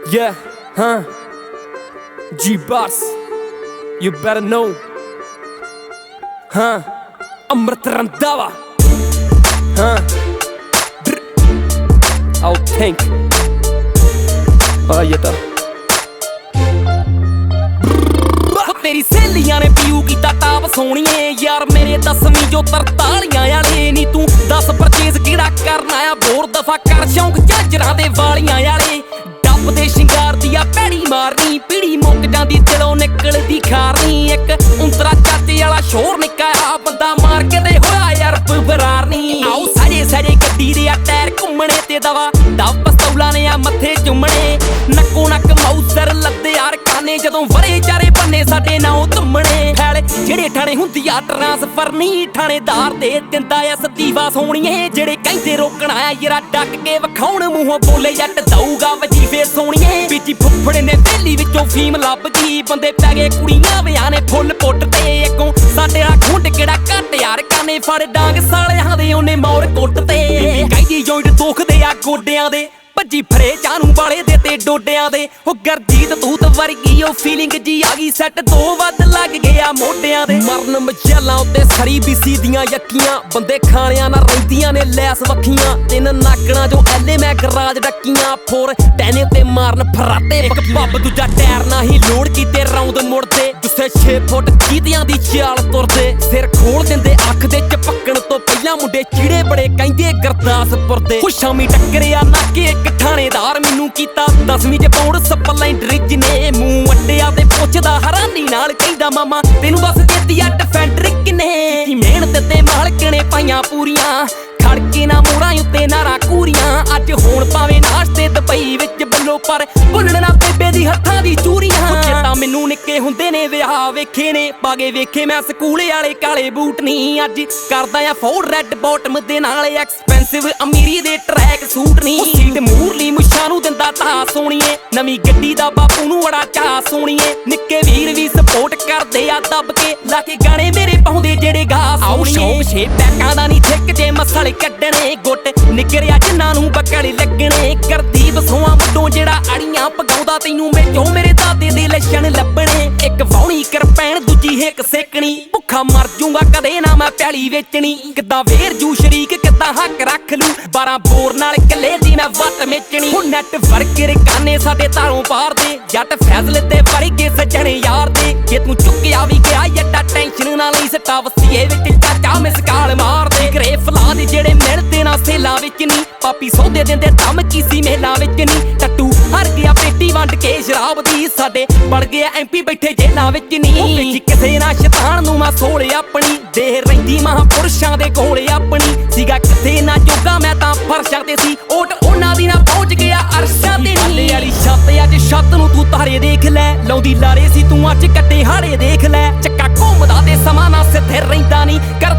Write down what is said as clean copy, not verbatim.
Yeah, huh? G-Boss, you better know. Huh? Amrit Randhawa. Huh? I'll think. ये तो तेरी सहेलियां ने पीऊ कीता टाप सोहणीए यार मेरे 10वीं जो 43 वाले नी तू 10 परचेज किहड़ा करना आ बोर दफा कर शौक झांजरां दे वालियां वाले डब दे शिंगार दी आ पैड़ी मारनी पीड़ी मुक जांदी दिलों निकलदी खारनी एक उंतरा चाचे वाला शोर निकाया बंदा मार के ते होया यार बरारनी आओ सारे सारे गड्डी दे आ टायर घुम्मणे ते दवा दब पस्तौला ने आ मत्थे चुम्मणे नक्को नक माउसर लद्दे यार काने जदों वरे चारे बन्ने साडे नाओ धुम्मणे फैले जेड़े ठाणे हुंदी आ ट्रांसफर नी थाणेदार दे दिंदा आ सतीवा सोहणीए जेड़े कहंदे रोकण आया यरा डक के वखाउण मूंहों बोले जट दऊगा वजीफे सोहणीए बिची फुੱਫੜੇ ने वेली विचों फीम लभ गई बंदे पै गए कुड़ियां विआह ने फुੱਲ पुੱਟ ते अगों साडे आ खुंड किहड़ा घट यार काने फड़ डांग सालियां दे ओने मौर कुੱਟ ते कहदी जॉइंट दुखदे आ गोडियां दे भज्जी फरे जानू वाले दे ते डोडियां दे ओ गरजीत तूत वर्गी ओ फीलिंग जी आ गई सैट दो वध लग गया मोडियां दे मरन मचैलां उत्ते सरी बीसी दियां यक्कियां बंदे खाणियां ना रहिंदियां ने लैस वखियां तिन नाकणा जो एले मैं गराज डक्कियां फोर टैने ते मारन फराटे एक पब दूजा टायर ना ही लोड कीते राउंड मुड़दे गुस्से 6 फुट चीतियां दी चाल तुरदे सिर खोल दिंदे अख दे चपकण तो पहिला मुंडे चीड़े बड़े कहंदे गुरदासपुर दे खुशामी टक्करिया नाके थाणेदार मैनू कीता 10वीं च पौड़ स्पलेंडर ने मूंह अड्डिया ते पुछदा हैरानी नाल कहंदा मामा तेनू दस देती आ डिफेंडर किने मेहनत ते मालक ने पाइयां पूरियां खड़के ना मोड़ां उत्ते नारा कूरियां अज होण पावे नाश्ते दुबई विच बल्लो पर भुल्लना बेबे दी हत्थां दी चूरियां चेता मैनू निक्के हुंदे ने विआह वेखे ने पागे वेखे मैं स्कूल वाले काले बूट नी अज करदा आ फोर्ड रैड बॉटम दे नाल एक्सपेंसिव अमीरी दे ट्रैक सूट नी सीट मूरली मुछां नू दिंदा ता सोहणीए नवीं गड्डी दा बापू नू बड़ा चाह सोहणीए निक्के वीर भी सपोर्ट करदे आ दब के ला के गाने मेरे पाउंदे जेड़े गा आओ शौक छे पैकां दा नी ठिक जे मसले कड्डणे गुੱਟ निकरिया जिन्हां नू बकड़े लगणे करदी बसोआं वड्डों जेड़ा अड़ियां पगाउंदा तैनू मेचों मेरे दादे दे लछण लभणे एक वाहुणी करपैन दूजी हिक सेकणी भुखा मर जूंगा कदे ना मैं पैली वेचणी किद्दां वेर जू शरीक किद्दां हक रख लू 12 बोर नाल कले दी मैं वट मेचणी हुण नैट वर्कर काने साडे तारों पार दे जट फैसले ते वरगे सजणे यार दे जे तू चुक्किया भी गया जट्टा टेंशन ना लई सट्टा वसीए विच चाचा मिसकाल मार दे घरे फलाद जेड़े मिलदे ना सेलां विच नी पापी सौदे दिंदे धमकी सी मेलां विच नी टट्टू हर गया पेटी वंड के शराब दी साडे बड़ गया एमपी बैठे जेलां विच नी विच किसे ना शैतान नू मैं सोल अपनी देह रहिंदी महापुरुषां दे कोल अपनी सीगा किसे ना जोगा मैं तां फरशां ते सी ओट उन्हां दी ना पहुंच गया अरशां ते नी वाली छत अज छत नू तू तारे देख लै लाउंदी लारे सी तू अज कट्टे हाड़े देख लै चक्का घुमदा ते समां ना सिद्धे रहिंदा नी कर